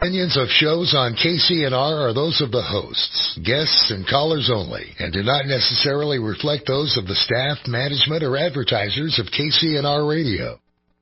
Opinions of shows on KCNR are those of the hosts, guests, and callers only, and do not necessarily reflect those of the staff, management, or advertisers of KCNR Radio.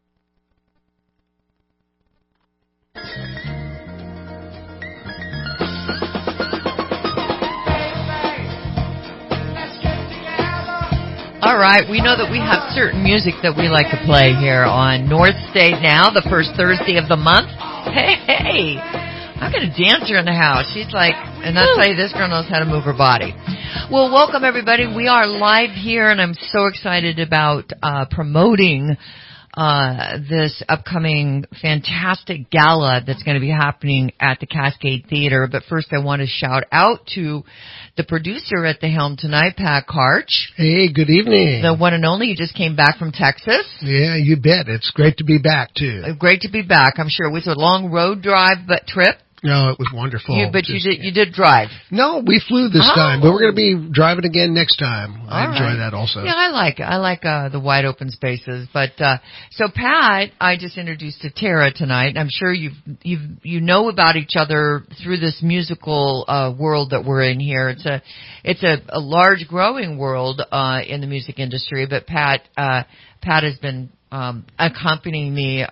All right, we know that we have certain music that we like to play here on North State now, the first Thursday of the month. Hey, I've got a dancer in the house. She's like, and I'll tell you, this girl knows how to move her body. Well, welcome everybody. We are live here, and I'm so excited about promoting this upcoming fantastic gala that's going to be happening at the Cascade Theater. But first, I want to shout out to the producer at the helm tonight, Pat Karch. Hey, good evening. The one and only. You just came back from Texas. Yeah, you bet. It's great to be back, too. Great to be back. I'm sure it was a long road drive, but trip. No, it was wonderful. You did drive. No, we flew this time, but we're going to be driving again next time. I enjoy that also. Yeah, I like the wide open spaces. But so Pat, I just introduced to Tara tonight. I'm sure you know about each other through this musical world that we're in here. It's a large growing world in the music industry. But Pat has been accompanied me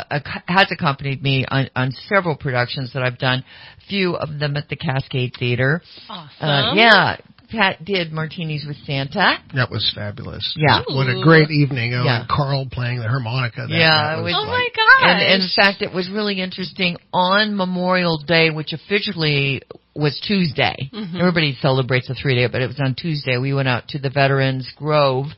on several productions that I've done, few of them at the Cascade Theater. Awesome. Yeah, Pat did Martinis with Santa. That was fabulous. Yeah. What a great evening. And Carl playing the harmonica. That was oh my gosh. And in fact, it was really interesting. On Memorial Day, which officially was Tuesday. Mm-hmm. Everybody celebrates a 3-day, but it was on Tuesday. We went out to the Veterans Grove.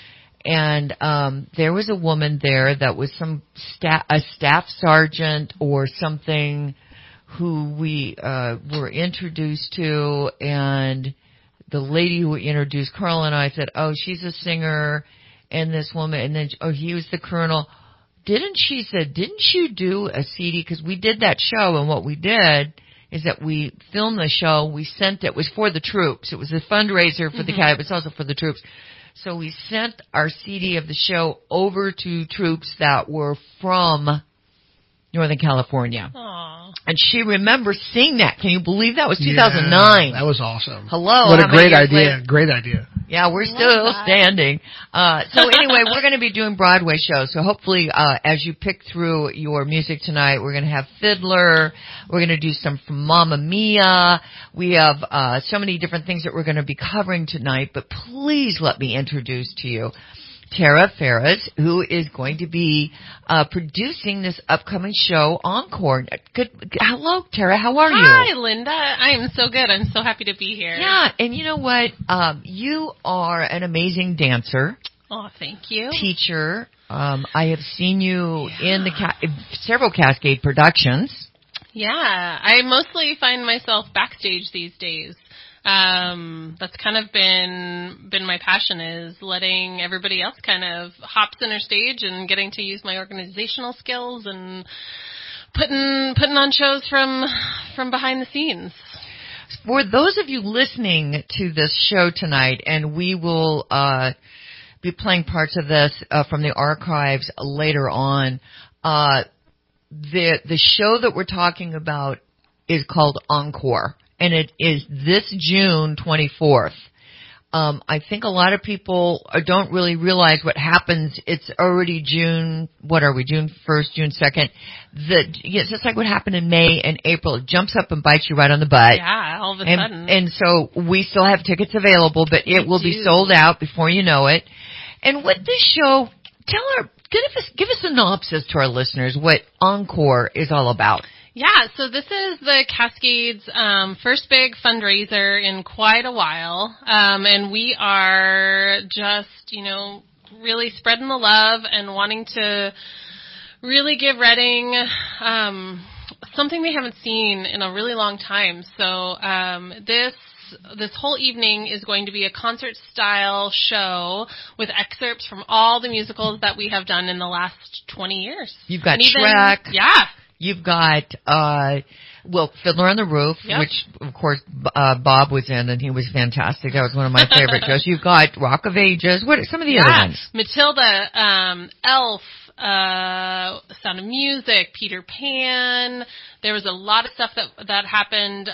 And there was a woman there that was a staff sergeant or something who we were introduced to, and the lady who introduced Carl and I said, "Oh, she's a singer," and this woman, and then he was the colonel. Didn't you do a CD? Because we did that show, and what we did is that we filmed the show. We sent it was for the troops. It was a fundraiser for the Academy, but it's also for the troops. So we sent our CD of the show over to troops that were from Northern California. Aww. And she remembers seeing that. Can you believe that was 2009? Yeah, that was awesome. Hello. What a great idea. Great idea. Yeah, we're still standing. So anyway, we're going to be doing Broadway shows. So hopefully, as you pick through your music tonight, we're going to have Fiddler. We're going to do some from Mamma Mia. We have so many different things that we're going to be covering tonight. But please let me introduce to you Tara Ferris, who is going to be producing this upcoming show, Encore. Hello, Tara. How are you? Hi, Linda. I am so good. I'm so happy to be here. Yeah, and you know what? You are an amazing dancer. Oh, thank you. Teacher. I have seen you in several Cascade productions. Yeah, I mostly find myself backstage these days. That's kind of been my passion, is letting everybody else kind of hop center stage and getting to use my organizational skills and putting on shows from behind the scenes. For those of you listening to this show tonight, and we will be playing parts of this from the archives later on, the show that we're talking about is called Encore. And it is this June 24th. I think a lot of people don't really realize what happens. It's already June. What are we? June 1st, June 2nd. It's just like what happened in May and April. It jumps up and bites you right on the butt. Yeah, all of a sudden. And so we still have tickets available, but it will be sold out before you know it. And with this show, give a synopsis to our listeners what Encore is all about. Yeah, so this is the Cascades' first big fundraiser in quite a while, and we are just, really spreading the love and wanting to really give Reading something they haven't seen in a really long time. So this whole evening is going to be a concert-style show with excerpts from all the musicals that we have done in the last 20 years. You've got Shrek. Yeah. You've got, Fiddler on the Roof, which, of course, Bob was in, and he was fantastic. That was one of my favorite shows. You've got Rock of Ages. What are some of the other ones? Matilda, Elf, Sound of Music, Peter Pan. There was a lot of stuff that happened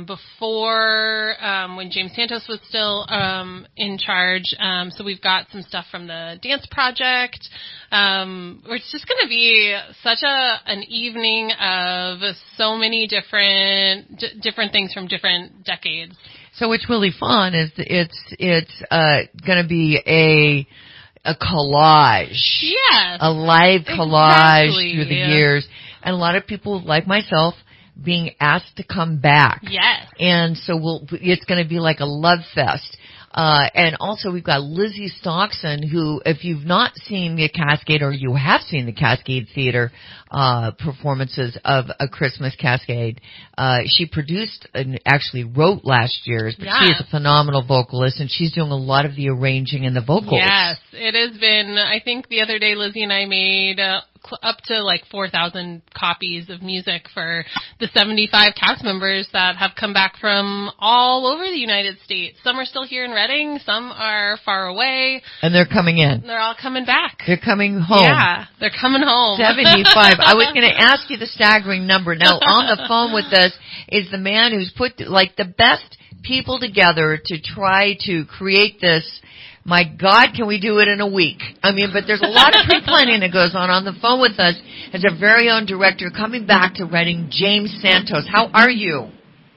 before when James Santos was still in charge. So we've got some stuff from the Dance Project. It's just going to be such an evening of so many different things from different decades. So what's really fun is it's going to be a collage. Yes. A live collage exactly. through the years. And a lot of people like myself being asked to come back. Yes. And so it's going to be like a love fest. And also we've got Lizzie Stockson, who, if you've not seen the Cascade, or you have seen the Cascade Theater performances of A Christmas Cascade, she produced and actually wrote last year's, but she is a phenomenal vocalist, and she's doing a lot of the arranging and the vocals. Yes, it has been, I think the other day Lizzie and I made up to like 4,000 copies of music for the 75 cast members that have come back from all over the United States. Some are still here in Reading, some are far away. And they're coming in. They're all coming back. They're coming home. Yeah, they're coming home. 75. I was going to ask you the staggering number. Now, on the phone with us is the man who's put like the best people together to try to create this. My God, can we do it in a week? I mean, but there's a lot of pre-planning that goes on. On the phone with us is our very own director coming back to Reading, James Santos. How are you?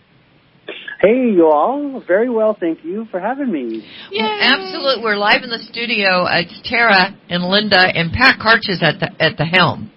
Hey, you all. Very well, thank you for having me. Yeah, absolutely. We're live in the studio. It's Tara and Linda and Pat Karch is at the helm.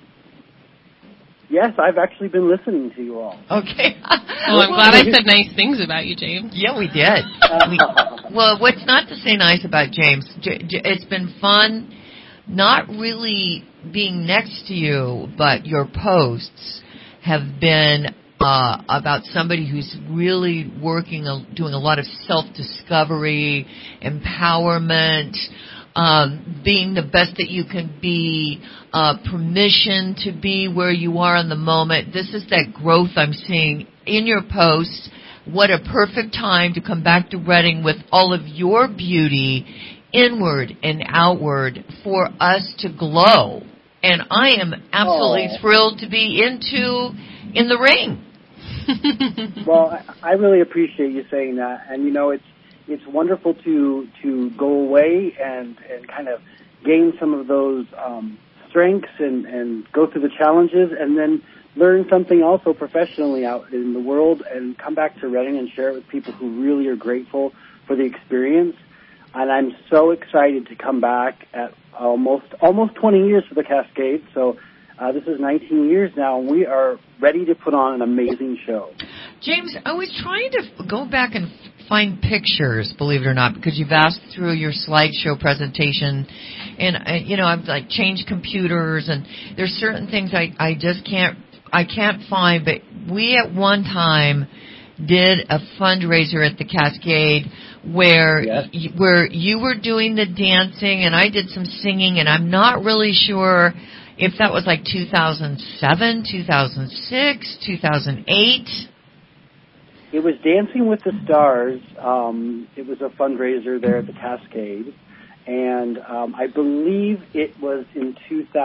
Yes, I've actually been listening to you all. Okay. Well, I'm glad I said nice things about you, James. Yeah, we did. Well, what's not to say nice about James? It's been fun not really being next to you, but your posts have been about somebody who's really doing a lot of self-discovery, empowerment, being the best that you can be, permission to be where you are in the moment. This is that growth I'm seeing in your posts. What a perfect time to come back to Reading with all of your beauty, inward and outward, for us to glow. And I am absolutely thrilled to be in the ring. Well, I really appreciate you saying that. And, you know, it's wonderful to go away and kind of gain some of those strengths and go through the challenges and then learn something also professionally out in the world and come back to Reading and share it with people who really are grateful for the experience. And I'm so excited to come back at almost 20 years for the Cascade. So this is 19 years now, and we are ready to put on an amazing show. James, I was trying to go back and find pictures, believe it or not, because you've asked through your slideshow presentation, and I've like changed computers, and there's certain things I just can't find. But we at one time did a fundraiser at the Cascade where you were doing the dancing and I did some singing, and I'm not really sure if that was like 2007, 2006, 2008. It was Dancing with the Stars. It was a fundraiser there at the Cascade. And I believe it was in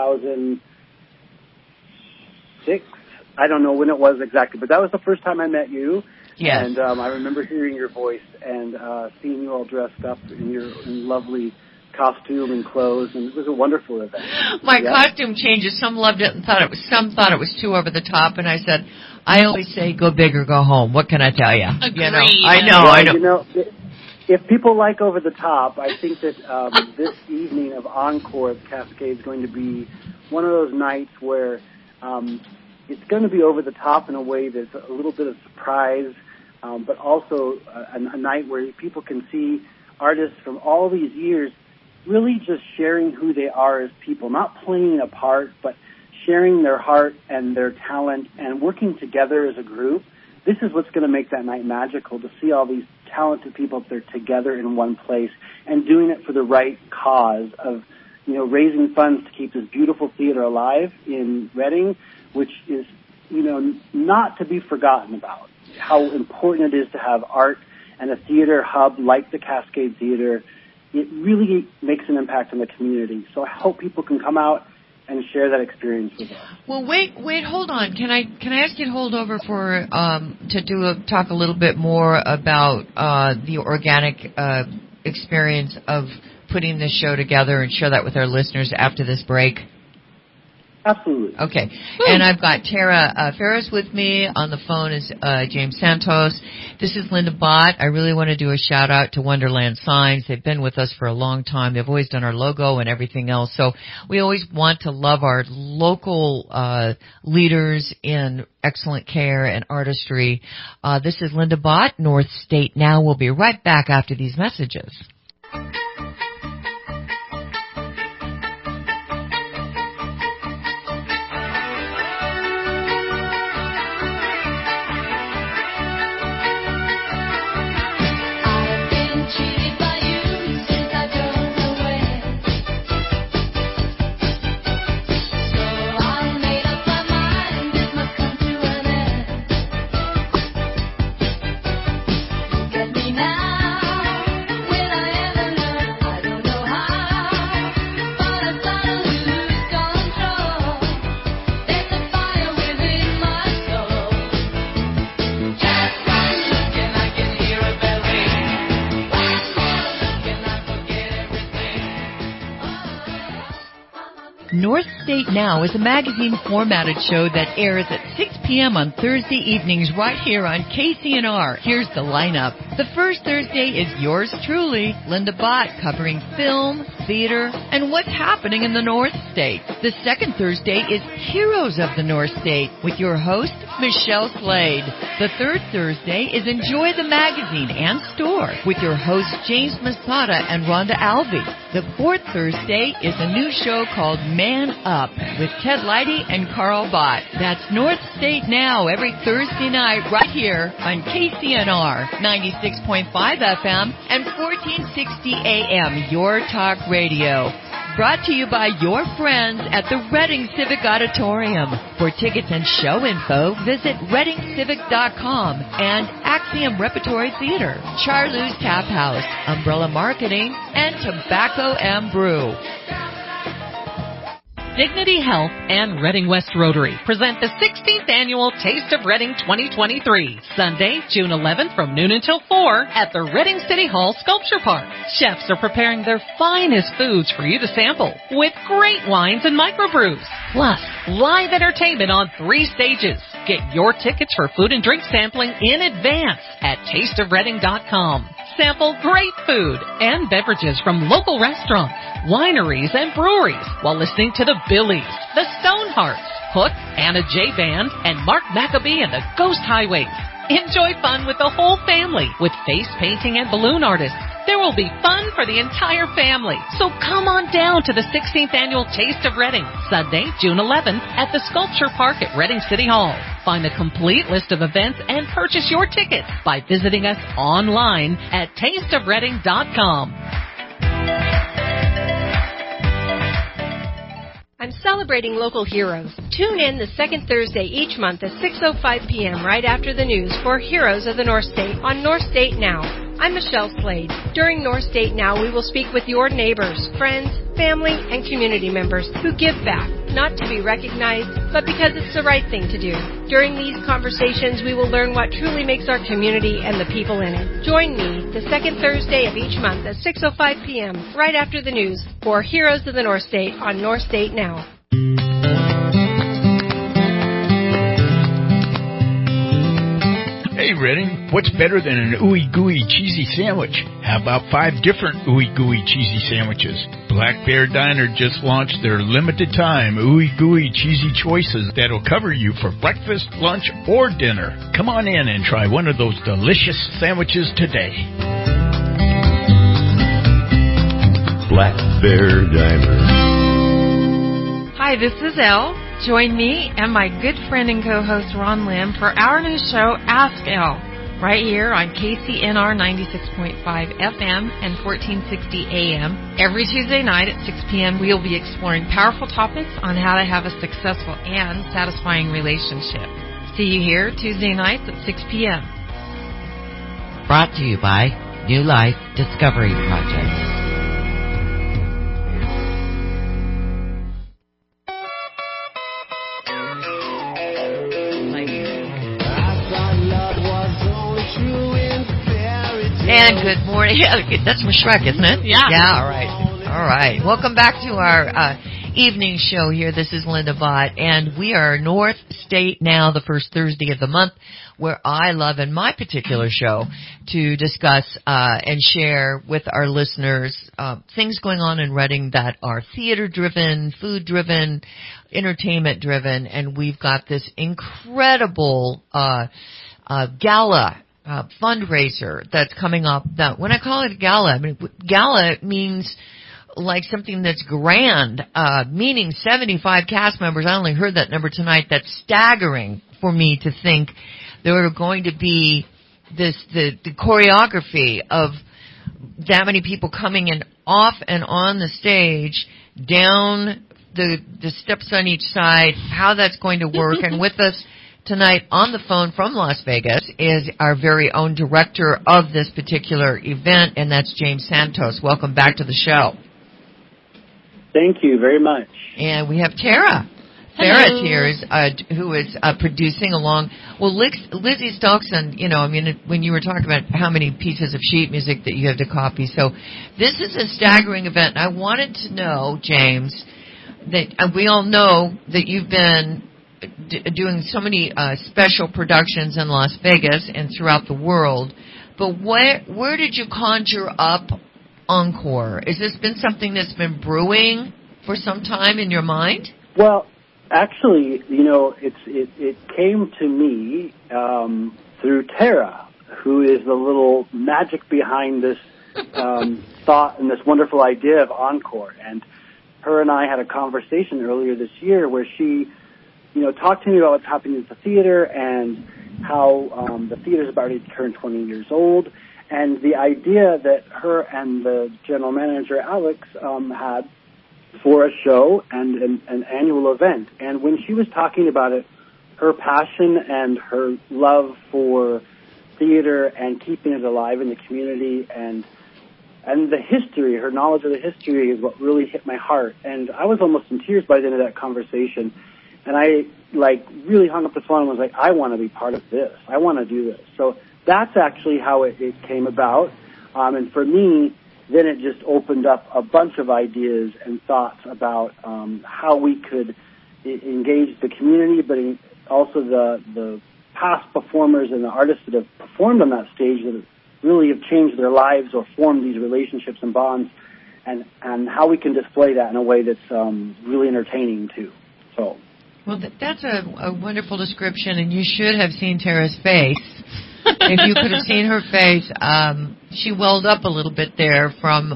2006. I don't know when it was exactly, but that was the first time I met you. Yes. And I remember hearing your voice and seeing you all dressed up in your lovely costume and clothes, and it was a wonderful event. My costume changes. Some loved it and some thought it was too over the top, and I said, I always say go big or go home. What can I tell you? Agreed. You know, I know. You know, if people like over the top, I think that this evening of Encore at Cascade is going to be one of those nights where it's going to be over the top in a way that's a little bit of surprise, but also a night where people can see artists from all these years really just sharing who they are as people, not playing a part, but sharing their heart and their talent and working together as a group. This is what's going to make that night magical, to see all these talented people up there together in one place and doing it for the right cause of, raising funds to keep this beautiful theater alive in Reading, which is, not to be forgotten about. How important it is to have art and a theater hub like the Cascade Theater. It really makes an impact on the community. So I hope people can come out and share that experience with us. Well, wait, hold on. Can I ask you to hold over for talk a little bit more about the organic experience of putting this show together and share that with our listeners after this break? Absolutely. Okay. And I've got Tara Ferris with me. On the phone is James Santos. This is Linda Bott. I really want to do a shout out to Wonderland Signs. They've been with us for a long time. They've always done our logo and everything else. So we always want to love our local leaders in excellent care and artistry. This is Linda Bott, North State Now. We'll be right back after these messages. North State Now is a magazine-formatted show that airs at 6 p.m. on Thursday evenings right here on KCNR. Here's the lineup. The first Thursday is yours truly, Linda Bott, covering film, theater, and what's happening in the North State. The second Thursday is Heroes of the North State with your host, Michelle Slade. The third Thursday is Enjoy the Magazine and Store with your hosts, James Masada and Rhonda Alvey. The fourth Thursday is a new show called Man Up with Ted Leidy and Carl Bott. That's North State Now every Thursday night right here on KCNR 96.5 FM and 1460 AM, Your Talk Radio. Brought to you by your friends at the Reading Civic Auditorium. For tickets and show info, visit readingcivic.com and Axiom Repertory Theater, Charlou's Tap House, Umbrella Marketing, and Tobacco and Brew. Dignity Health and Reading West Rotary present the 16th Annual Taste of Reading 2023, Sunday, June 11th from noon until 4 at the Reading City Hall Sculpture Park. Chefs are preparing their finest foods for you to sample with great wines and microbrews. Plus, live entertainment on 3 stages. Get your tickets for food and drink sampling in advance at tasteofreading.com. Sample great food and beverages from local restaurants, wineries, and breweries while listening to the Billies, the Stonehearts, Hook, Anna J. Band, and Mark Maccabee and the Ghost Highways. Enjoy fun with the whole family with face painting and balloon artists. There will be fun for the entire family. So come on down to the 16th Annual Taste of Reading, Sunday, June 11th at the Sculpture Park at Reading City Hall. Find the complete list of events and purchase your tickets by visiting us online at tasteofreading.com. I'm celebrating local heroes. Tune in the second Thursday each month at 6:05 p.m. right after the news for Heroes of the North State on North State Now. I'm Michelle Slade. During North State Now, we will speak with your neighbors, friends, family, and community members who give back, not to be recognized, but because it's the right thing to do. During these conversations, we will learn what truly makes our community and the people in it. Join me the second Thursday of each month at 6:05 p.m. right after the news for Heroes of the North State on North State Now. Hey, Reading, what's better than an ooey gooey cheesy sandwich? How about 5 different ooey gooey cheesy sandwiches? Black Bear Diner just launched their limited time ooey gooey cheesy choices that'll cover you for breakfast, lunch, or dinner. Come on in and try one of those delicious sandwiches today. Black Bear Diner. Hi, this is Elle. Join me and my good friend and co-host Ron Lim for our new show, Ask Elle, right here on KCNR 96.5 FM and 1460 AM. Every Tuesday night at 6 p.m., we'll be exploring powerful topics on how to have a successful and satisfying relationship. See you here Tuesday nights at 6 p.m. Brought to you by New Life Discovery Project. And good morning. Yeah, that's from Shrek, isn't it? Yeah. Yeah, all right. All right. Welcome back to our evening show here. This is Linda Bott, and we are North State Now, the first Thursday of the month, where I love, in my particular show, to discuss and share with our listeners things going on in Reading that are theater-driven, food-driven, entertainment-driven, and we've got this incredible gala fundraiser that's coming up. That when I call it a gala, I mean gala means like something that's grand, meaning 75 cast members. I only heard that number tonight. That's staggering for me to think there are going to be the choreography of that many people coming in off and on the stage, down the steps on each side, how that's going to work. And with us tonight on the phone from Las Vegas is our very own director of this particular event, and that's James Santos. Welcome back to the show. Thank you very much. And we have Tara. Tara's here, who is producing along. Well, Lizzie Stokson, you know, I mean, when you were talking about how many pieces of sheet music that you have to copy. So this is a staggering event. And I wanted to know, James, that we all know that you've been doing so many special productions in Las Vegas and throughout the world. But where did you conjure up Encore? Has this been something that's been brewing for some time in your mind? Well, actually, you know, it came to me through Tara, who is the little magic behind this thought and this wonderful idea of Encore. And her and I had a conversation earlier this year where she, you know, talked to me about what's happening at the theater and how the theater's about to turn 20 years old, and the idea that her and the general manager, Alex, had for a show and an annual event. And when she was talking about it, her passion and her love for theater and keeping it alive in the community and the history, her knowledge of the history is what really hit my heart. And I was almost in tears by the end of that conversation. And I, really hung up the phone and was like, I want to be part of this. I want to do this. So that's actually how it came about. And for me, then it just opened up a bunch of ideas and thoughts about how we could engage the community, but also the past performers and the artists that have performed on that stage that really have changed their lives or formed these relationships and bonds, and how we can display that in a way that's really entertaining, too. So. Well, that's a wonderful description, and you should have seen Tara's face. If you could have seen her face, she welled up a little bit there from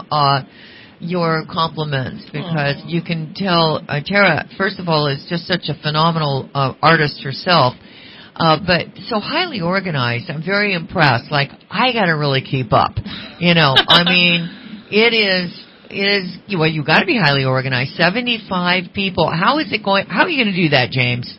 your compliments, because you can tell Tara, first of all, is just such a phenomenal artist herself, but so highly organized. I'm very impressed. Like, I got to really keep up. You know, I mean, it is, well, you got to be highly organized. 75 people. How is it going? How are you going to do that, James?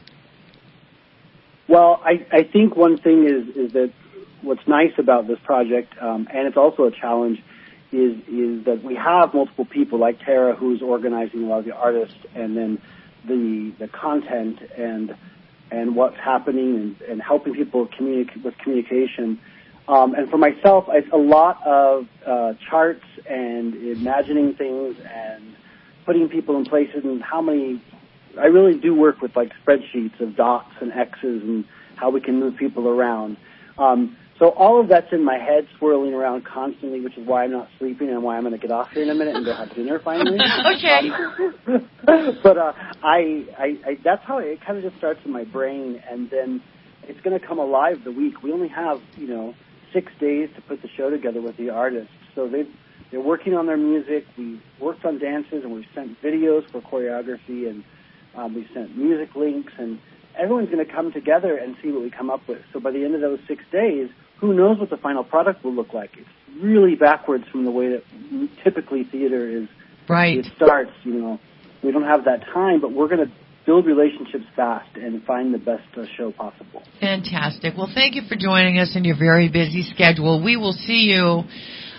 Well, I think one thing is that what's nice about this project, and it's also a challenge, is that we have multiple people like Tara, who's organizing a lot of the artists, and then the content and what's happening and helping people communicate with communication. And for myself, it's a lot of charts and imagining things and putting people in places and how many. I really do work with spreadsheets of dots and X's and how we can move people around. So all of that's in my head, swirling around constantly, which is why I'm not sleeping and why I'm going to get off here in a minute and go have dinner finally. Okay. But I that's how it kind of just starts in my brain, and then it's going to come alive the week. We only have 6 days to put the show together with the artists, so they're working on their music. We worked on dances, and we've sent videos for choreography, and we've sent music links, and everyone's going to come together and see what we come up with. So by the end of those 6 days, who knows what the final product will look like? It's really backwards from the way that typically theater is. Right. It starts, we don't have that time, but we're going to build relationships fast and find the best show possible. Fantastic. Well, thank you for joining us in your very busy schedule. We will see you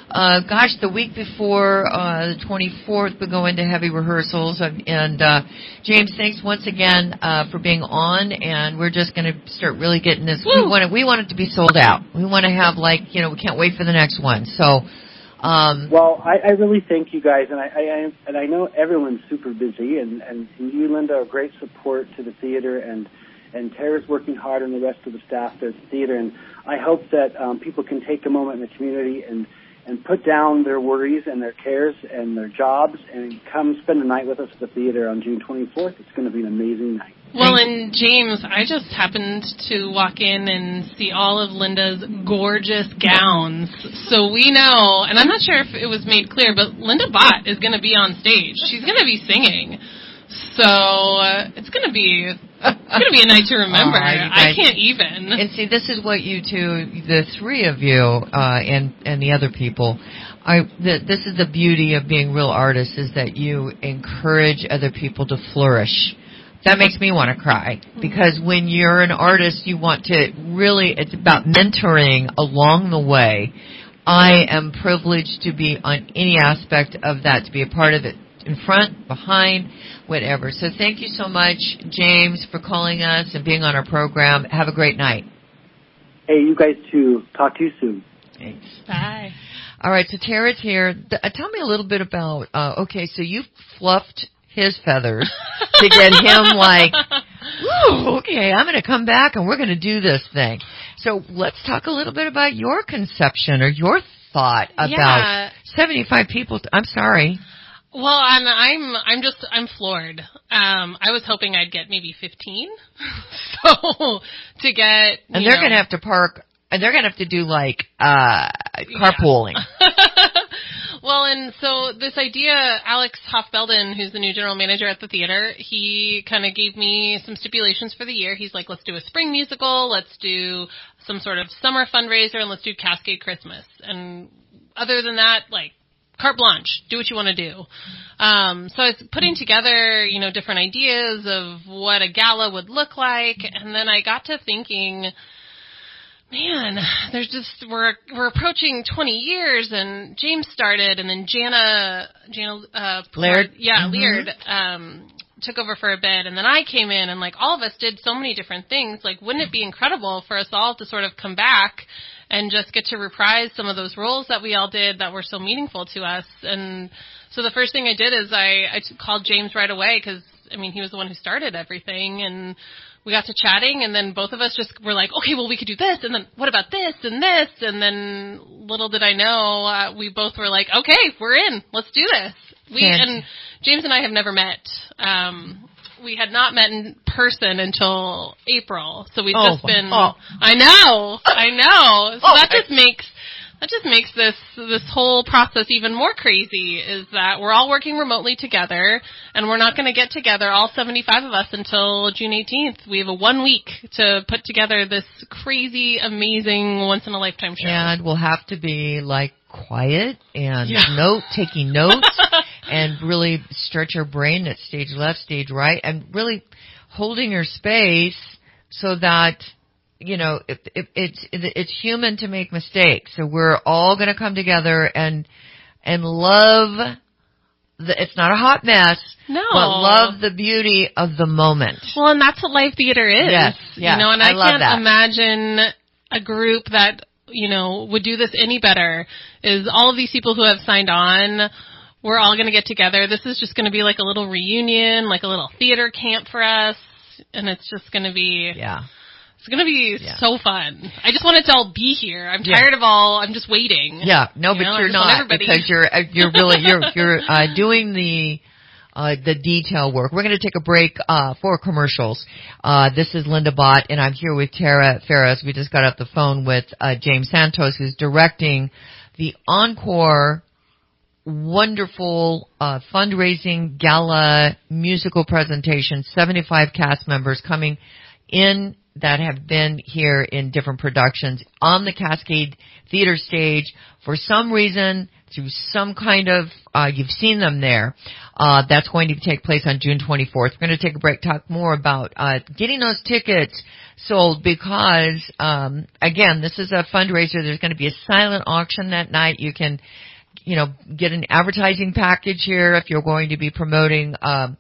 Gosh, the week before the 24th, we go into heavy rehearsals. And James, thanks once again for being on. And we're just going to start really getting this. We want it to be sold out. We want to have we can't wait for the next one. So. Well, I really thank you guys, and I know everyone's super busy, and you, Linda, are great support to the theater, and Tara's working hard, and the rest of the staff there at the theater, and I hope that people can take a moment in the community and put down their worries and their cares and their jobs and come spend the night with us at the theater on June 24th. It's going to be an amazing night. Well, and James, I just happened to walk in and see all of Linda's gorgeous gowns. So we know, and I'm not sure if it was made clear, but Linda Bott is going to be on stage. She's going to be singing. So it's going to be a night to remember. I can't even. And see, this is what you two, the three of you, and the other people, this is the beauty of being real artists, is that you encourage other people to flourish. That makes me want to cry, because when you're an artist, you want to really, it's about mentoring along the way. I am privileged to be on any aspect of that, to be a part of it, in front, behind, whatever. So thank you so much, James, for calling us and being on our program. Have a great night. Hey, you guys too. Talk to you soon. Thanks. Bye. All right, so Tara's here. Tell me a little bit about, so you fluffed his feathers to get him okay, I'm going to come back and we're going to do this thing. So let's talk a little bit about your conception or your thought about 75 people. I'm sorry. Well, I'm floored. I was hoping I'd get maybe 15. So to get, and they're going to have to park, and they're going to have to do carpooling. Well, and so this idea, Alex Hoff-Belden, who's the new general manager at the theater, he kind of gave me some stipulations for the year. He's like, let's do a spring musical, let's do some sort of summer fundraiser, and let's do Cascade Christmas. And other than that, carte blanche, do what you want to do. So I was putting together, different ideas of what a gala would look like, and then I got to thinking, man, we're approaching 20 years, and James started, and then Jana Laird, Laird, took over for a bit, and then I came in, and all of us did so many different things. Wouldn't it be incredible for us all to sort of come back and just get to reprise some of those roles that we all did that were so meaningful to us? And so the first thing I did is I called James right away, because he was the one who started everything, and we got to chatting, and then both of us just were like, okay, well, we could do this, and then what about this and this? And then little did I know, we both were like, okay, we're in. Let's do this. And James and I have never met. We had not met in person until April, so we've just been. Oh. I know. So that just makes this whole process even more crazy, is that we're all working remotely together, and we're not going to get together, all 75 of us, until June 18th. We have a 1 week to put together this crazy, amazing, once-in-a-lifetime show. And we'll have to be, quiet and taking notes and really stretch our brain at stage left, stage right, and really holding your space so that it's human to make mistakes. So we're all going to come together and love it's not a hot mess. No. But love the beauty of the moment. Well, and that's what live theater is. Yes. And I can't imagine a group that, would do this any better. Is all of these people who have signed on, we're all going to get together. This is just going to be like a little reunion, like a little theater camp for us. And it's just going to be... Yeah. It's going to be so fun. I just want it to all be here. I'm tired of I'm just waiting. Yeah, no, but you're not, because you're doing the detail work. We're going to take a break for commercials. This is Linda Bott, and I'm here with Tara Ferris. We just got off the phone with James Santos, who's directing the Encore wonderful fundraising gala musical presentation. 75 cast members coming in that have been here in different productions on the Cascade Theater stage. For some reason, through some kind of, you've seen them there. That's going to take place on June 24th. We're going to take a break, talk more about getting those tickets sold because, again, this is a fundraiser. There's going to be a silent auction that night. You can, get an advertising package here if you're going to be promoting let's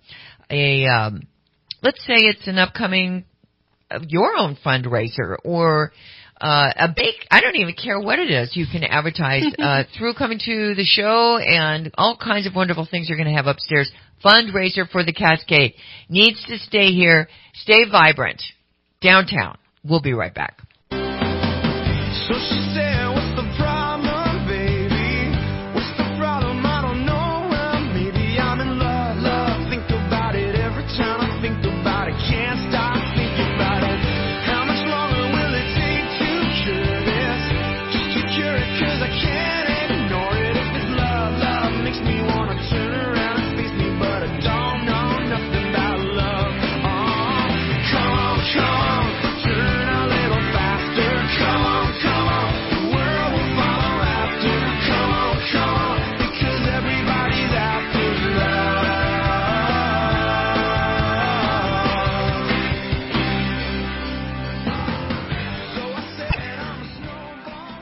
say it's an upcoming your own fundraiser or a bake. I don't even care what it is. You can advertise through coming to the show and all kinds of wonderful things you're going to have upstairs. Fundraiser for the Cascade. Needs to stay here. Stay vibrant. Downtown. We'll be right back. So she said, what's the problem, baby? What's the problem? I don't know. Well, maybe I'm in love. Think about it every time I think about it. Can't stop thinking about it. How much longer will it take to cure this? Just to cure it, 'cause I can't ignore it. If it's love makes me wanna turn around and face me, but I don't know nothing about love. Oh, come on, turn a little faster. Come on, the world will follow after. Come on, because everybody's after love. So I said I'm a snowball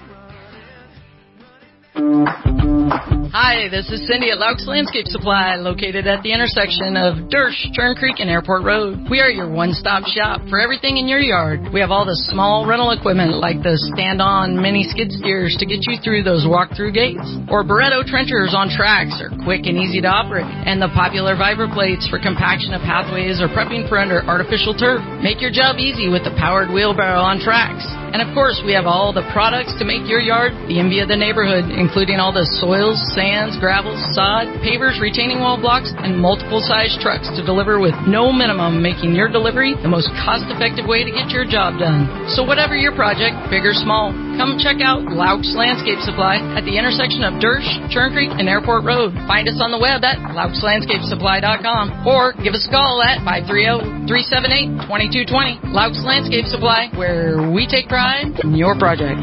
running. Hi, this is Cindy at Laux Landscape Supply, located at the intersection of Dersh, Turn Creek, and Airport Road. We are your one-stop shop for everything in your yard. We have all the small rental equipment like the stand-on mini skid steers to get you through those walk-through gates, or Barretto trenchers on tracks are quick and easy to operate, and the popular Vibra plates for compaction of pathways or prepping for under artificial turf. Make your job easy with the powered wheelbarrow on tracks. And of course, we have all the products to make your yard the envy of the neighborhood, including all the soils, sands, gravels, sod, pavers, retaining wall blocks, and multiple size trucks to deliver with no minimum, making your delivery the most cost-effective way to get your job done. So whatever your project, big or small, come check out Laux Landscape Supply at the intersection of Dersh, Churn Creek, and Airport Road. Find us on the web at LauxLandscapeSupply.com or give us a call at 530-378-2220. Laux Landscape Supply, where we take pride in your project.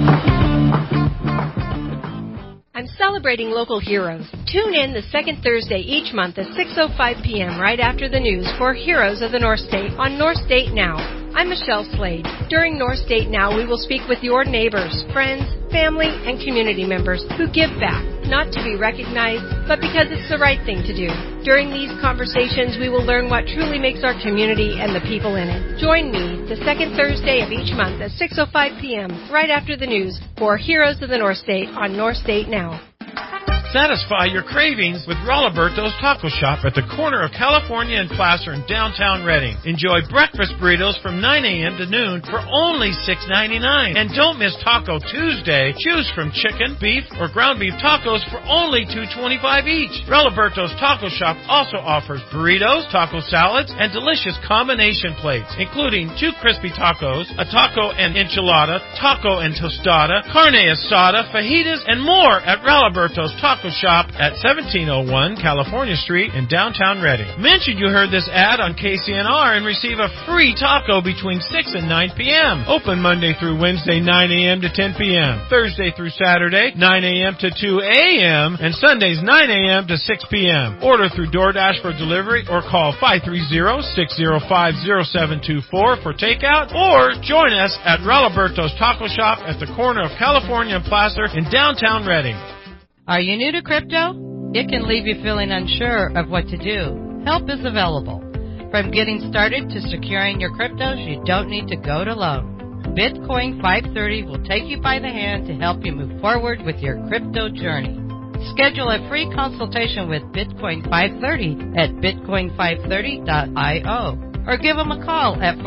I'm celebrating local heroes. Tune in the second Thursday each month at 6:05 p.m. right after the news for Heroes of the North State on North State Now. I'm Michelle Slade. During North State Now, we will speak with your neighbors, friends, family, and community members who give back, not to be recognized, but because it's the right thing to do. During these conversations, we will learn what truly makes our community and the people in it. Join me the second Thursday of each month at 6:05 p.m. right after the news for Heroes of the North State on North State Now. Satisfy your cravings with Rolliberto's Taco Shop at the corner of California and Placer in downtown Redding. Enjoy breakfast burritos from 9 a.m. to noon for only $6.99. And don't miss Taco Tuesday. Choose from chicken, beef, or ground beef tacos for only $2.25 each. Rolliberto's Taco Shop also offers burritos, taco salads, and delicious combination plates, including 2 crispy tacos, a taco and enchilada, taco and tostada, carne asada, fajitas, and more at Rolliberto's Taco Shop at 1701 California Street in downtown Redding. Mention you heard this ad on KCNR and receive a free taco between 6 and 9 p.m. Open Monday through Wednesday, 9 a.m. to 10 p.m. Thursday through Saturday, 9 a.m. to 2 a.m. and Sundays, 9 a.m. to 6 p.m. Order through DoorDash for delivery or call 530-605-0724 for takeout, or join us at Rolliberto's Taco Shop at the corner of California and Placer in downtown Redding. Are you new to crypto? It can leave you feeling unsure of what to do. Help is available. From getting started to securing your cryptos, you don't need to go it alone. Bitcoin 530 will take you by the hand to help you move forward with your crypto journey. Schedule a free consultation with Bitcoin 530 at bitcoin530.io or give them a call at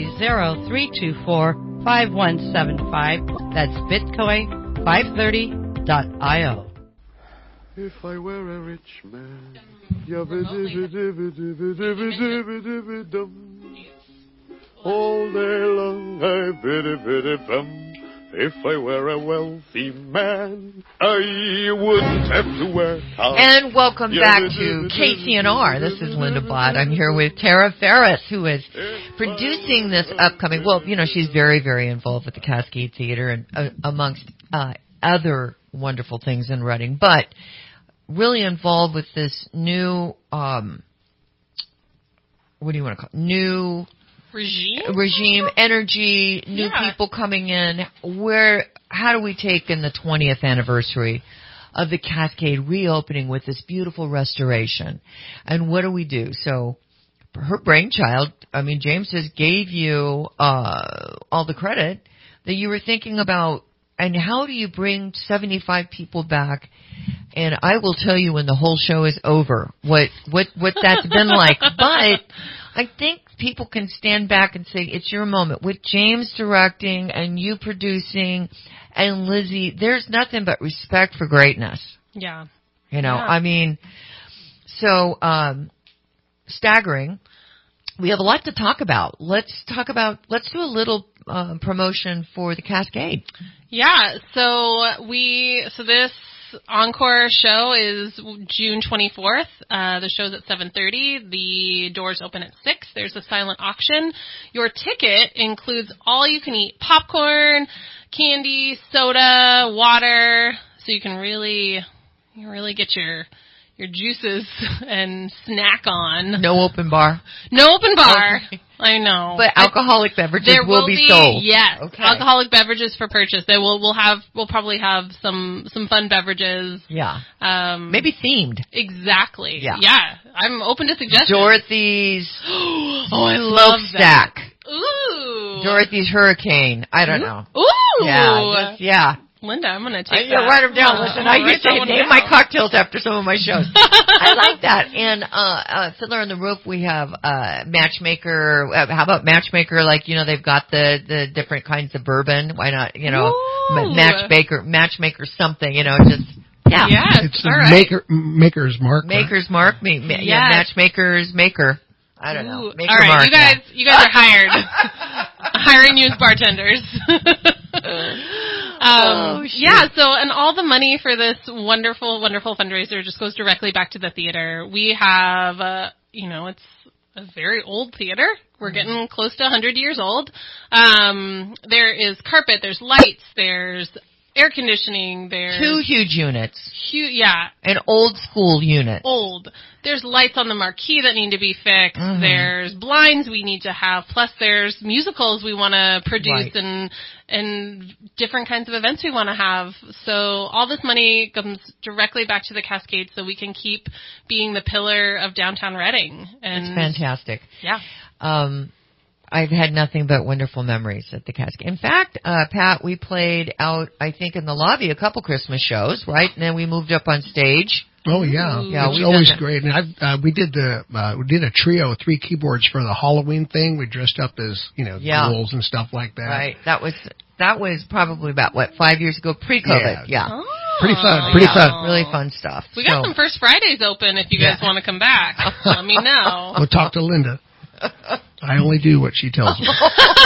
530-324-5175. That's bitcoin530.io. If I were a rich man, all day long I biddy-biddy-bum. If I were a wealthy man, I wouldn't have to work hard. And welcome back to KCNR. This is Linda Blatt. I'm here with Tara Ferris, who is producing this upcoming, she's very, very involved with the Cascade Theater and amongst other wonderful things in Redding, but really involved with this new, what do you want to call it? New regime, energy, new people coming in. How do we take in the 20th anniversary of the Cascade reopening with this beautiful restoration? And what do we do? So her brainchild, James just gave you all the credit that you were thinking about. And how do you bring 75 people back? And I will tell you when the whole show is over what that's been like. But I think people can stand back and say it's your moment. With James directing and you producing and Lizzie, there's nothing but respect for greatness. Yeah. So staggering. We have a lot to talk about. Let's do a little promotion for the Cascade. Yeah, so this encore show is June 24th. The show's at 7:30. The doors open at 6. There's a silent auction. Your ticket includes all you can eat popcorn, candy, soda, water, so you can really get your juices and snack on. No open bar. No open bar. Okay. I know. But alcoholic beverages will be sold. Yes. Okay. Alcoholic beverages for purchase. We'll probably have some fun beverages. Yeah. Maybe themed. Exactly. Yeah. I'm open to suggestions. Dorothy's I love smokestack. Ooh. Dorothy's Hurricane. I don't know. Ooh. Yeah. Linda, I'm going to take that. Write them down. Listen, I used to name my cocktails after some of my shows. I like that. And Fiddler on the Roof, we have Matchmaker. How about Matchmaker? They've got the different kinds of bourbon. Why not? Matchmaker something. Just. Yeah. Yes. It's the Maker's Mark. Maker's Mark. Matchmaker's Maker. I don't know. All right, Mark, you guys are hired. Hiring you as bartenders. And all the money for this wonderful, wonderful fundraiser just goes directly back to the theater. We have, it's a very old theater. We're getting close to 100 years old. There is carpet, there's lights, there's air conditioning, there's 2 huge units. An old school unit. There's lights on the marquee that need to be fixed. Mm-hmm. There's blinds we need to have. Plus there's musicals we want to produce and different kinds of events we want to have. So all this money comes directly back to the Cascade so we can keep being the pillar of downtown Reading. And it's fantastic. Yeah. I've had nothing but wonderful memories at the Cascade. In fact, Pat, we played out, I think, in the lobby a couple Christmas shows, right? And then we moved up on stage. Oh yeah, it's always great. And we did a trio, 3 keyboards for the Halloween thing. We dressed up as ghouls and stuff like that. Right. That was probably about 5 years ago, pre-COVID. Yeah. Oh. Pretty fun. Really fun stuff. We got some First Fridays open if you guys want to come back. Let me know. We'll talk to Linda. I only do what she tells me.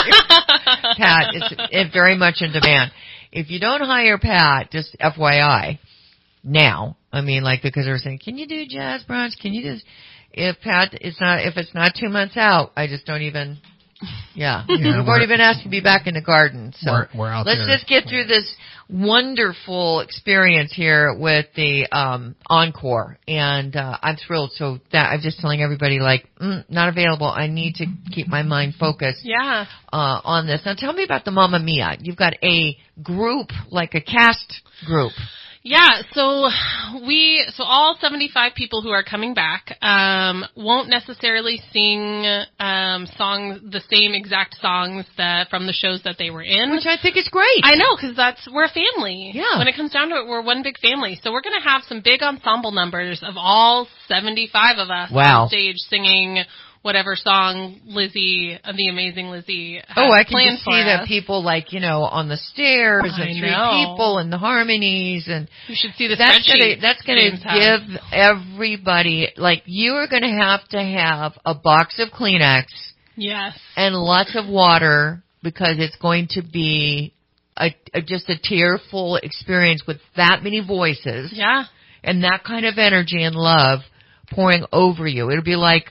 Pat, it's very much in demand. If you don't hire Pat, just FYI, now, because they're saying, can you do jazz brunch? Can you do? If it's not 2 months out, I just don't even. Yeah, we've already been asked to be back in the garden, so we're out let's just get through this wonderful experience here with the encore, and I'm thrilled. So that I'm just telling everybody, not available. I need to keep my mind focused. On this. Now, tell me about the Mamma Mia. You've got a group, like a cast group. Yeah, so all 75 people who are coming back won't necessarily sing the same exact songs from the shows that they were in. Which I think is great. I know, because we're a family. Yeah. When it comes down to it, we're one big family. So we're going to have some big ensemble numbers of all 75 of us on stage singing whatever song the amazing Lizzie has I can planned just see the people on the stairs and 3 people and the harmonies, and you should see the spreadsheet. That's going to give everybody, you are going to have a box of Kleenex. Yes. And lots of water, because it's going to be just a tearful experience with that many voices. Yeah. And that kind of energy and love pouring over you. It'll be like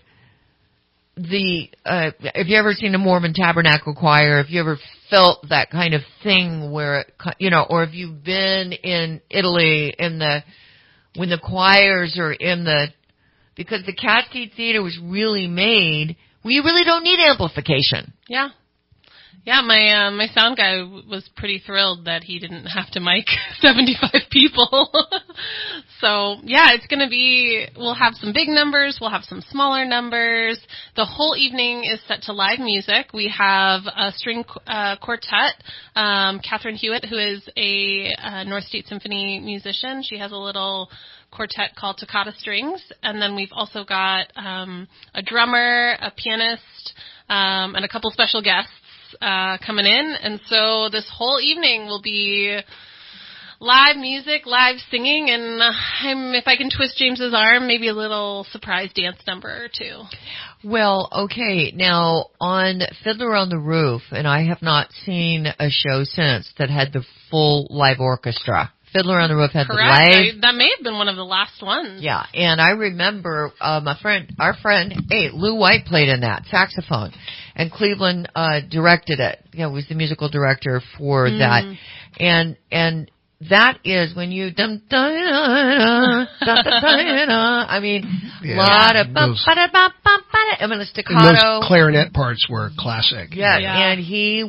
if you ever seen a Mormon Tabernacle Choir, if you ever felt that kind of thing where, or if you've been in Italy when the choirs are because the Cascade Theater was really made we really don't need amplification. Yeah. Yeah, my sound guy was pretty thrilled that he didn't have to mic 75 people. So, yeah, it's going to be, we'll have some big numbers, we'll have some smaller numbers. The whole evening is set to live music. We have a string quartet, Catherine Hewitt, who is a North State Symphony musician. She has a little quartet called Toccata Strings. And then we've also got a drummer, a pianist, and a couple special guests coming in, and so this whole evening will be live music, live singing, and if I can twist James's arm, maybe a little surprise dance number or two. Well, okay, now on Fiddler on the Roof, and I have not seen a show since that had the full live orchestra. Fiddler on the Roof had Correct. the live. That may have been one of the last ones. Yeah, and I remember our friend, Lou White played in that, saxophone, and Cleveland directed it. Was the musical director for that, and that is when you I mean, lot of the staccato. Those clarinet parts were classic. Yeah, and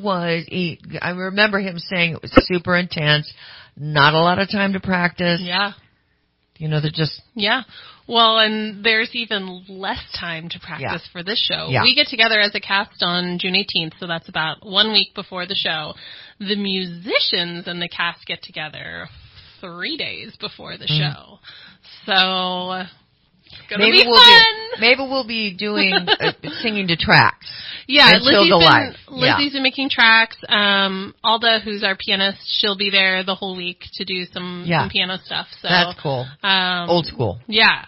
I remember him saying it was super intense. Not a lot of time to practice. Yeah. They're just... Yeah. Well, and there's even less time to practice for this show. Yeah. We get together as a cast on June 18th, so that's about 1 week before the show. The musicians and the cast get together 3 days before the show. So... Maybe we'll be doing singing to tracks. Yeah, Lizzie's been making tracks. Alda, who's our pianist, she'll be there the whole week to do some piano stuff. So that's cool. Old school. Yeah,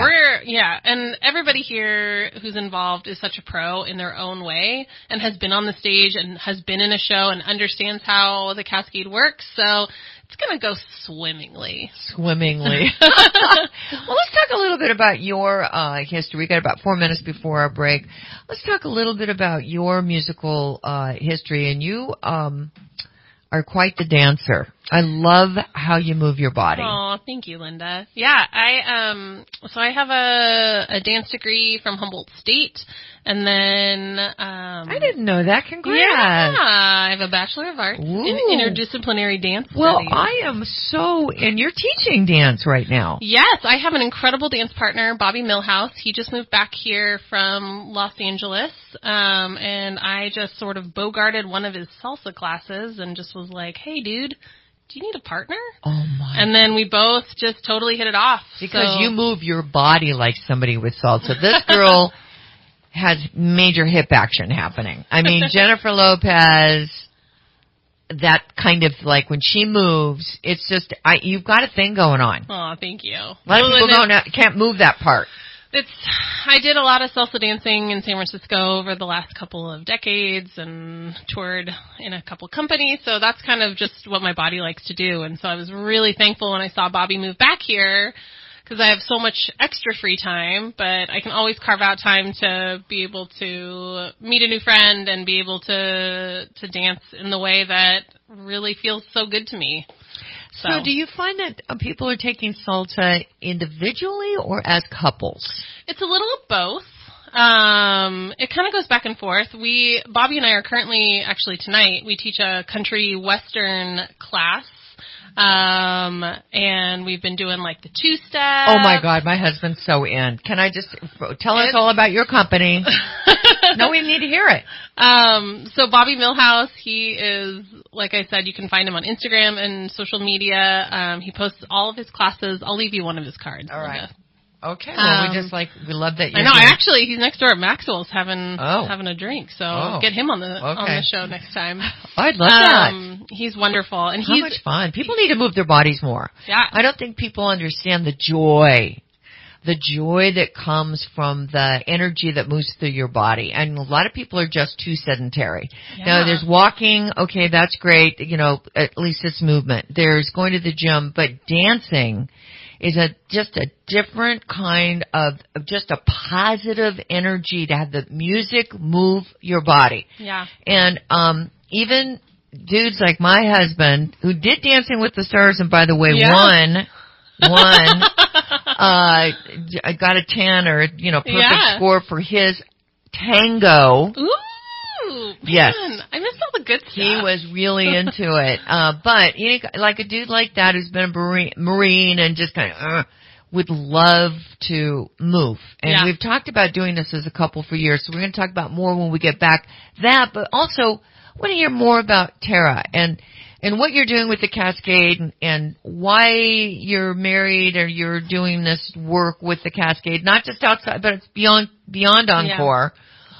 and everybody here who's involved is such a pro in their own way and has been on the stage and has been in a show and understands how the Cascade works. So it's going to go swimmingly. Well, let's talk a little bit about your history. We got about 4 minutes before our break. Let's talk a little bit about your musical history. And you are quite the dancer. I love how you move your body. Oh, thank you, Linda. Yeah, I have a dance degree from Humboldt State, and then I didn't know that. Congrats! Yeah, I have a Bachelor of Arts in interdisciplinary dance studies. Well, I am and you're teaching dance right now. Yes, I have an incredible dance partner, Bobby Milhouse. He just moved back here from Los Angeles, and I just sort of bogarted one of his salsa classes and just was like, "Hey, dude, do you need a partner?" Oh my! And then we both just totally hit it off. Because you move your body like somebody with salsa. This girl has major hip action happening. I mean, Jennifer Lopez, that kind of like when she moves, it's just, you've got a thing going on. Oh, thank you. A lot of people can't move that part. I did a lot of salsa dancing in San Francisco over the last couple of decades and toured in a couple companies, so that's kind of just what my body likes to do. And so I was really thankful when I saw Bobby move back here because I have so much extra free time, but I can always carve out time to be able to meet a new friend and be able to dance in the way that really feels so good to me. So do you find that people are taking salsa individually or as couples? It's a little of both. It kind of goes back and forth. Bobby and I are currently, actually tonight, we teach a country western class. And we've been doing like the two-step. Oh my God, my husband's so in. Can I just tell us all about your company? No, we need to hear it. So Bobby Milhouse, he is, like I said, you can find him on Instagram and social media. He posts all of his classes. I'll leave you one of his cards. All right. Okay, well, we love that. I know. Actually, he's next door at Maxwell's having a drink, so get him on the show next time. I'd love that. He's wonderful, and how much fun! People need to move their bodies more. Yeah, I don't think people understand the joy that comes from the energy that moves through your body, and a lot of people are just too sedentary. Yeah. Now, there's walking. Okay, that's great. At least it's movement. There's going to the gym, but dancing is just a different kind of just a positive energy to have the music move your body. Yeah. And even dudes like my husband, who did Dancing with the Stars, and by the way, won. I got a 10 or perfect score for his tango. Ooh, man, yes. I missed all the good stuff. He was really into it. But like a dude like that who's been a Marine and just kind of would love to move. And we've talked about doing this as a couple for years, so we're going to talk about more when we get back. That, but also I want to hear more about Tara and what you're doing with the Cascade and why you're married or you're doing this work with the Cascade, not just outside, but it's beyond Encore.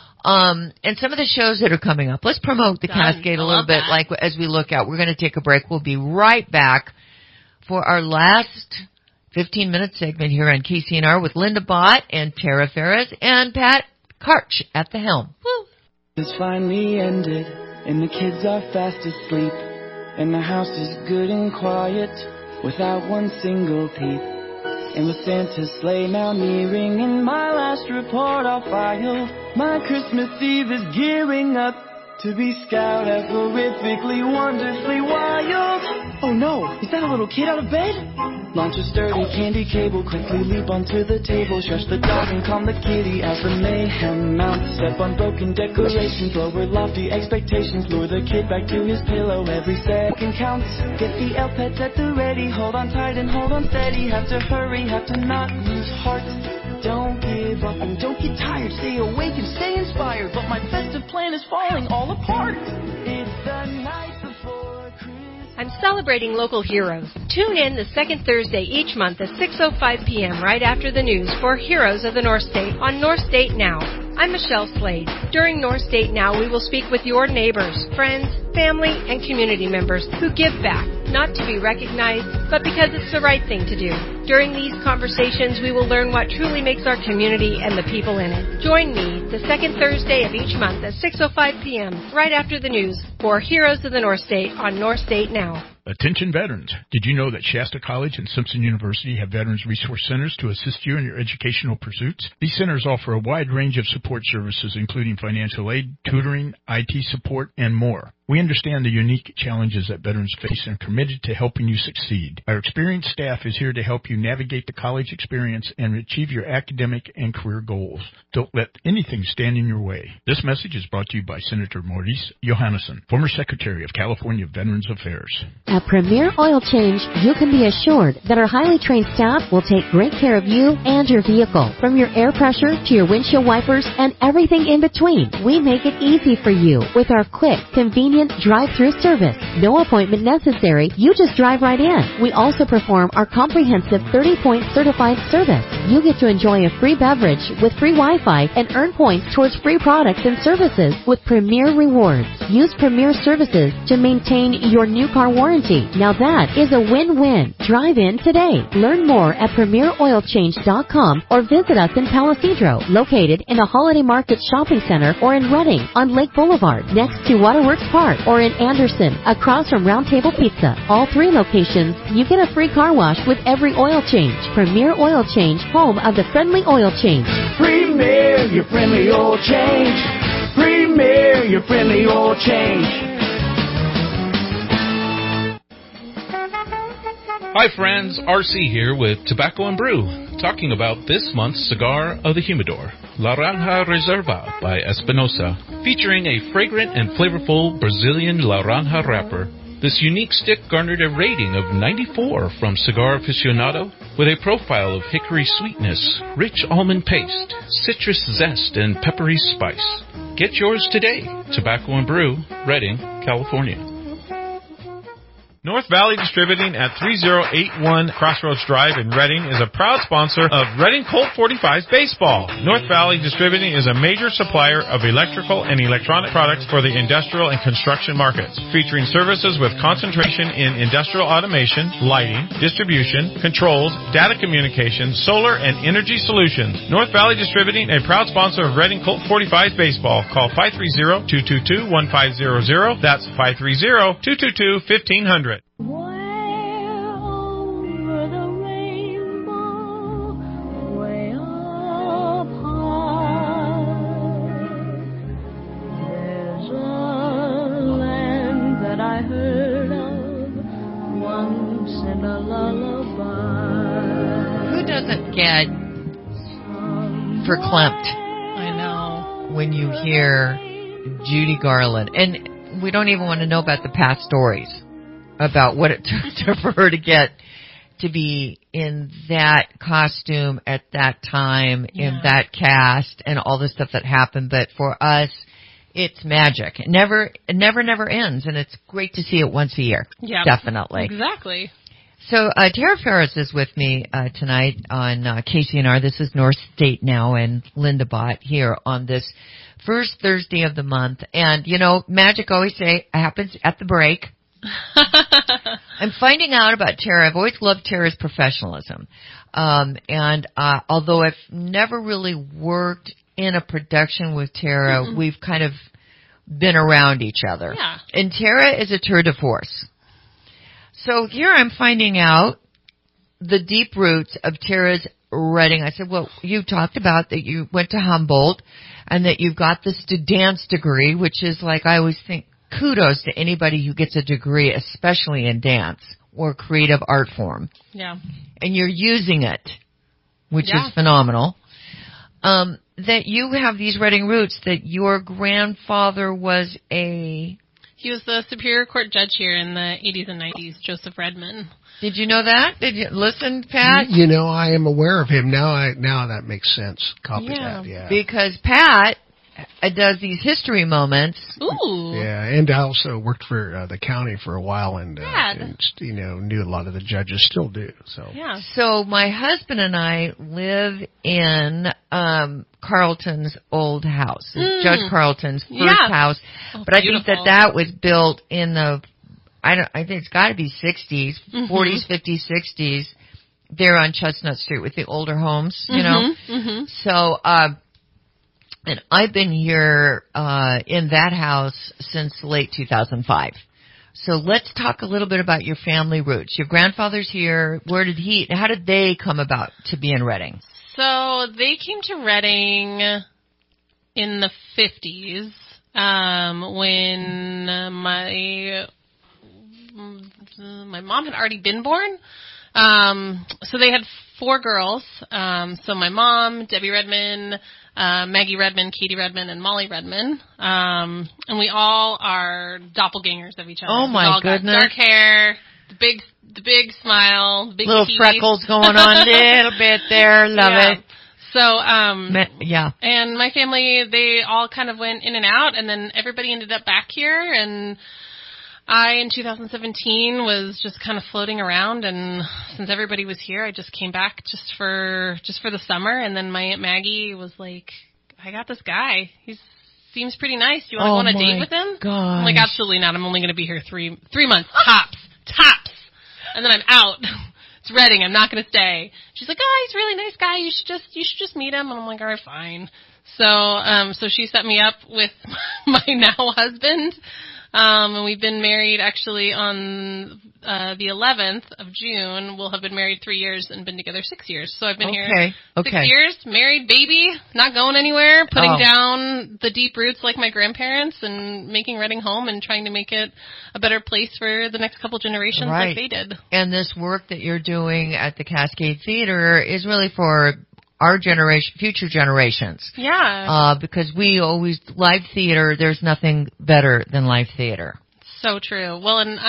And some of the shows that are coming up. Let's promote the Cascade a little bit, like as we look out. We're going to take a break. We'll be right back for our last 15-minute segment here on KCNR with Linda Bott and Tara Ferris and Pat Karch at the helm. Woo. It's finally ended, and the kids are fast asleep, and the house is good and quiet without one single peep. And with Santa's sleigh now nearing, in my last report I'll file, my Christmas Eve is gearing up to be scout-horrifically, wonderfully wild. Oh no, is that a little kid out of bed? Launch a sturdy candy cable, quickly leap onto the table, shush the dog and calm the kitty as the mayhem mounts. Step on broken decorations, lower lofty expectations, lure the kid back to his pillow, every second counts. Get the elf pets at the ready, hold on tight and hold on steady, have to hurry, have to not lose heart. Don't give up and don't get tired, stay awake and stay inspired, but my festive plan is falling all apart. It's the night before Christmas. I'm celebrating local heroes. Tune in the second Thursday each month at 6:05 p.m. right after the news for Heroes of the North State on North State Now. I'm Michelle Slade. During North State Now, we will speak with your neighbors, friends, family, and community members who give back, not to be recognized, but because it's the right thing to do. During these conversations, we will learn what truly makes our community and the people in it. Join me the second Thursday of each month at 6:05 p.m. right after the news for Heroes of the North State on North State Now. Attention veterans. Did you know that Shasta College and Simpson University have Veterans Resource Centers to assist you in your educational pursuits? These centers offer a wide range of support services, including financial aid, tutoring, IT support, and more. We understand the unique challenges that veterans face and are committed to helping you succeed. Our experienced staff is here to help you navigate the college experience and achieve your academic and career goals. Don't let anything stand in your way. This message is brought to you by Senator Maurice Johannesson, former Secretary of California Veterans Affairs. At Premier Oil Change, you can be assured that our highly trained staff will take great care of you and your vehicle. From your air pressure to your windshield wipers and everything in between, we make it easy for you with our quick, convenient drive-through service. No appointment necessary. You just drive right in. We also perform our comprehensive 30-point certified service. You get to enjoy a free beverage with free Wi-Fi and earn points towards free products and services with Premier Rewards. Use Premier Services to maintain your new car warranty. Now that is a win-win. Drive in today. Learn more at PremierOilChange.com or visit us in Palisadro, located in the Holiday Market Shopping Center, or in Redding on Lake Boulevard, next to Waterworks Park, or in Anderson, across from Round Table Pizza. All three locations, you get a free car wash with every oil change. Premier Oil Change, home of the friendly oil change. Premier, your friendly oil change. Premier, your friendly oil change. Hi friends, RC here with Tobacco and Brew, talking about this month's cigar of the humidor, Laranja Reserva by Espinosa, featuring a fragrant and flavorful Brazilian Laranja wrapper. This unique stick garnered a rating of 94 from Cigar Aficionado, with a profile of hickory sweetness, rich almond paste, citrus zest, and peppery spice. Get yours today. Tobacco and Brew, Redding, California. North Valley Distributing at 3081 Crossroads Drive in Redding is a proud sponsor of Redding Colt 45's baseball. North Valley Distributing is a major supplier of electrical and electronic products for the industrial and construction markets, featuring services with concentration in industrial automation, lighting, distribution, controls, data communications, solar, and energy solutions. North Valley Distributing, a proud sponsor of Redding Colt 45's baseball. Call 530-222-1500. That's 530-222-1500. Who doesn't get verklempt? I know. when you hear Judy Garland. And we don't even want to know about the past stories about what it took for her to get to be in that costume at that time, in that cast, and all the stuff that happened. But for us, it's magic. It never ends, and it's great to see it once a year. Yeah, definitely. Exactly. So Tara Ferris is with me tonight on KCNR. This is North State Now and Linda Bott here on this first Thursday of the month. And, you know, magic always happens at the break. I'm finding out about Tara. I've always loved Tara's professionalism. And although I've never really worked in a production with Tara, we've kind of been around each other. Yeah. And Tara is a tour de force. So here I'm finding out the deep roots of Tara's writing. I said, well, you talked about that you went to Humboldt and that you've got this dance degree, which is like, I always think, kudos to anybody who gets a degree, especially in dance or creative art form. Yeah. And you're using it, which is phenomenal. That you have these writing roots, that your grandfather was He was the Superior Court judge here in the 80s and 90s, Joseph Redman. Did you know that? Did you listen, Pat? You know, I am aware of him. Now that makes sense. Copy that, yeah. Because Pat does these history moments. Ooh. Yeah, and I also worked for the county for a while and you know, knew a lot of the judges, still do. So my husband and I live in Carlton's old house. Judge Carlton's first house. But I think that was built in the I think it's got to be 60s, 40s, 50s, 60s. There on Chestnut Street with the older homes, you know. So and I've been here in that house since late 2005. So let's talk a little bit about your family roots. Your grandfather's here. How did they come about to be in Reading? So they came to Reading in the 50s when my mom had already been born. So they had 4 girls. So my mom, Debbie Redman, Maggie Redman, Katie Redman, and Molly Redman. And we all are doppelgangers of each other. Oh my goodness. Got dark hair, the big smile, big little teeth. freckles going on a little bit there. Love it. So, yeah. And my family, they all kind of went in and out, and then everybody ended up back here, and I, in 2017, was just kind of floating around, and since everybody was here, I just came back just for the summer, and then my Aunt Maggie was like, I got this guy. He seems pretty nice. Do you want to go on a date with him? Gosh. I'm like, absolutely not. I'm only going to be here 3 months, tops. And then I'm out. It's Reading. I'm not going to stay. She's like, oh, he's a really nice guy. You should just meet him. And I'm like, all right, fine. So she set me up with my now husband. And we've been married actually on the 11th of June. We'll have been married 3 years and been together 6 years. So I've been here 6 years, married, baby, not going anywhere, putting down the deep roots like my grandparents and making Reading home and trying to make it a better place for the next couple generations like they did. And this work that you're doing at the Cascade Theater is really for our generation, future generations. Yeah. Because we always, live theater, there's nothing better than live theater. So true. Well, and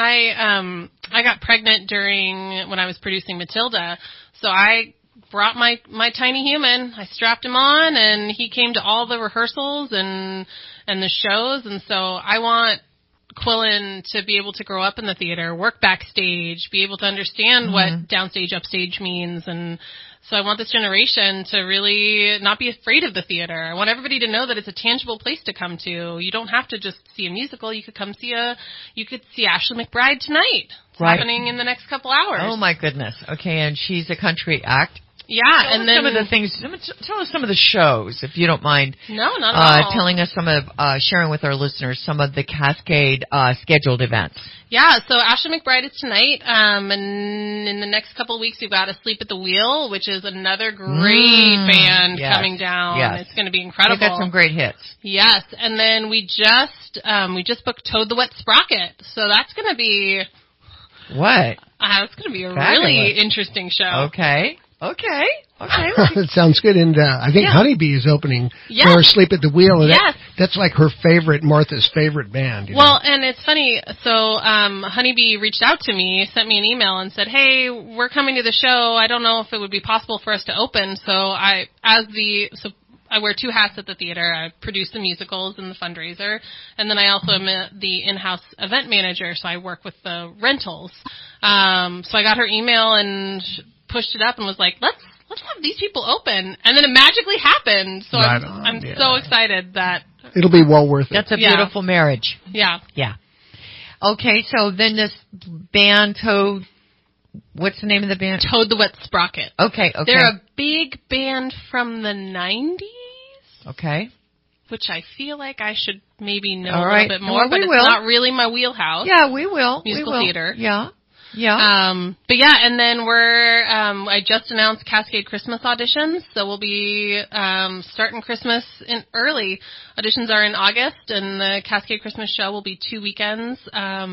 I got pregnant when I was producing Matilda, so I brought my tiny human. I strapped him on, and he came to all the rehearsals and the shows, and so I want Quillen to be able to grow up in the theater, work backstage, be able to understand what downstage, upstage means, and so I want this generation to really not be afraid of the theater. I want everybody to know that it's a tangible place to come to. You don't have to just see a musical. You could come see Ashley McBryde tonight. It's happening in the next couple hours. Oh my goodness. Okay, and she's a country act. Yeah, and then some of the things. Tell us some of the shows, if you don't mind. No, not at all. Telling us some of, sharing with our listeners some of the Cascade scheduled events. Yeah, so Ashley McBryde is tonight, and in the next couple of weeks we've got Asleep at the Wheel, which is another great band coming down. Yes. It's going to be incredible. They've got some great hits. Yes, and then we just booked Toad the Wet Sprocket, so that's going to be what? It's going to be a really interesting show. Okay. Okay. It sounds good. And I think Honeybee is opening for Sleep at the Wheel. And that's like her favorite, Martha's favorite band. Well, and it's funny. So Honeybee reached out to me, sent me an email, and said, "Hey, we're coming to the show. I don't know if it would be possible for us to open." So I wear two hats at the theater. I produce the musicals and the fundraiser, and then I also am the in-house event manager. So I work with the rentals. So I got her email and pushed it up and was like, let's have these people open. And then it magically happened. So I'm so excited that it'll be well worth it. That's a beautiful marriage. Yeah. Yeah. Okay, so then this band Toad, what's the name of the band? Toad the Wet Sprocket. Okay. They're a big band from the 90s. Okay. Which I feel like I should maybe know All a right. little bit more, but it's not really my wheelhouse. Yeah, we will. Musical theater. Yeah. But yeah, and then I just announced Cascade Christmas auditions, so we'll be starting Christmas in early. Auditions are in August, and the Cascade Christmas show will be 2 weekends.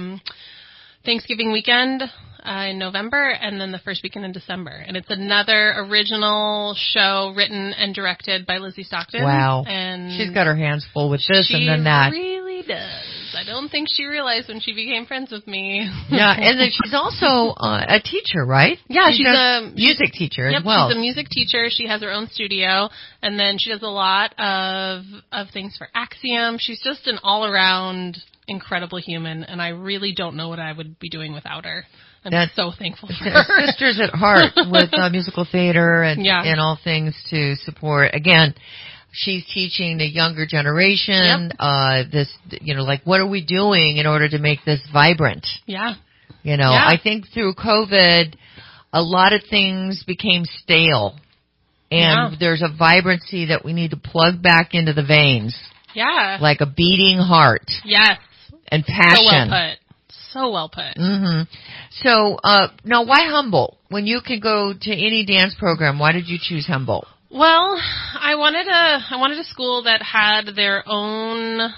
Thanksgiving weekend in November, and then the first weekend in December. And it's another original show written and directed by Lizzie Stockton. Wow. And she's got her hands full with this and then that. She really does. I don't think she realized when she became friends with me. Yeah, and then she's also a teacher, right? Yeah, she's a music teacher as well. She's a music teacher. She has her own studio, and then she does a lot of things for Axiom. She's just an all-around incredible human, and I really don't know what I would be doing without her. I'm so thankful for her. Sisters at heart with musical theater and all things to support. Again, she's teaching the younger generation, this, like, what are we doing in order to make this vibrant? Yeah. I think through COVID, a lot of things became stale. And there's a vibrancy that we need to plug back into the veins. Yeah. Like a beating heart. Yes. And passion. So well put. Mm-hmm. So, now why Humboldt? When you can go to any dance program, why did you choose Humboldt? Well, I wanted a school that had their own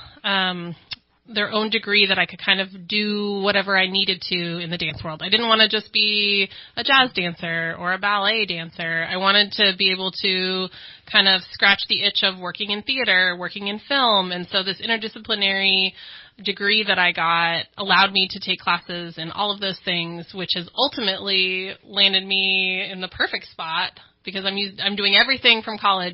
degree that I could kind of do whatever I needed to in the dance world. I didn't want to just be a jazz dancer or a ballet dancer. I wanted to be able to kind of scratch the itch of working in theater, working in film, and so this interdisciplinary degree that I got allowed me to take classes in all of those things, which has ultimately landed me in the perfect spot because I'm doing everything from college.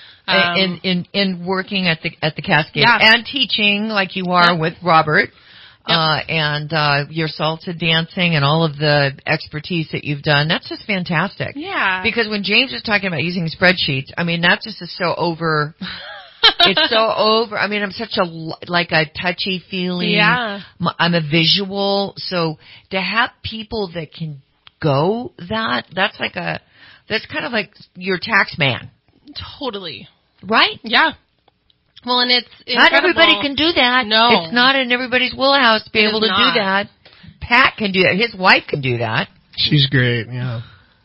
In working at the Cascade and teaching like you are with Robert, and your salsa dancing and all of the expertise that you've done. That's just fantastic. Yeah. Because when James was talking about using spreadsheets, I mean, that just is so over. It's so over. I mean, I'm such a touchy feeling. Yeah. I'm a visual. So to have people that can go that's kind of like your tax man. Totally. Right? Yeah. Well, and it's not everybody can do that. No. It's not in everybody's wheelhouse to be able to do that. Pat can do that. His wife can do that. She's great, yeah.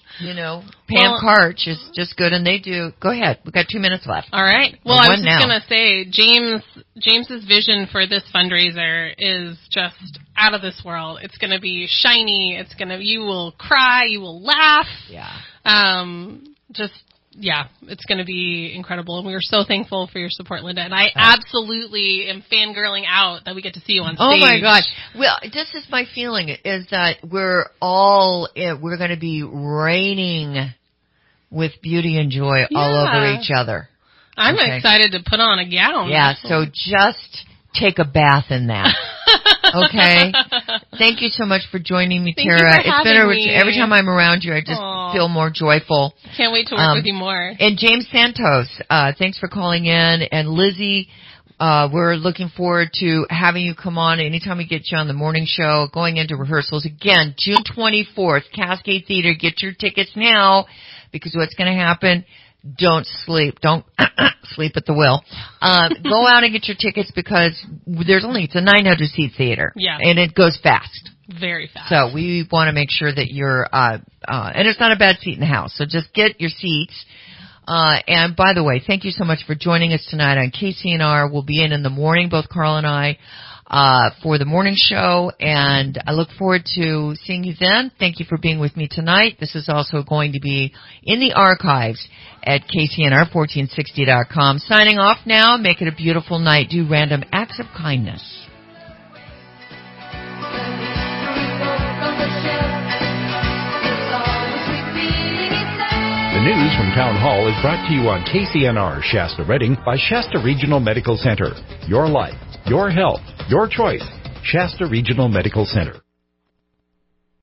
Pam Karch is just good, and they do. Go ahead. We've got 2 minutes left. All right. Well, I was just going to say, James's vision for this fundraiser is just out of this world. It's going to be shiny. You will cry. You will laugh. Yeah. It's going to be incredible, and we are so thankful for your support, Linda. And I absolutely am fangirling out that we get to see you on stage. Oh my gosh! Well, this is my feeling: is that we're going to be raining with beauty and joy all over each other. I'm excited to put on a gown. Yeah. So just take a bath in that. Okay. Thank you so much for joining me, Tara. It's been every time I'm around you, I just feel more joyful. Can't wait to work with you more. And James Santos, thanks for calling in. And Lizzie, we're looking forward to having you come on anytime we get you on the morning show, going into rehearsals. Again, June 24th, Cascade Theater. Get your tickets now because what's going to happen, don't sleep. Don't sleep at the wheel. Go out and get your tickets because it's a 900-seat theater. Yeah. And it goes fast. Very fast. So we want to make sure that you're, and it's not a bad seat in the house. So just get your seats. And by the way, thank you so much for joining us tonight on KCNR. We'll be in the morning, both Carl and I. for the morning show, and I look forward to seeing you then. Thank you for being with me tonight. This is also going to be in the archives at KCNR1460.com. Signing off now. Make it a beautiful night. Do random acts of kindness. The news from Town Hall is brought to you on KCNR Shasta Redding by Shasta Regional Medical Center. Your life, your health, your choice. Shasta Regional Medical Center.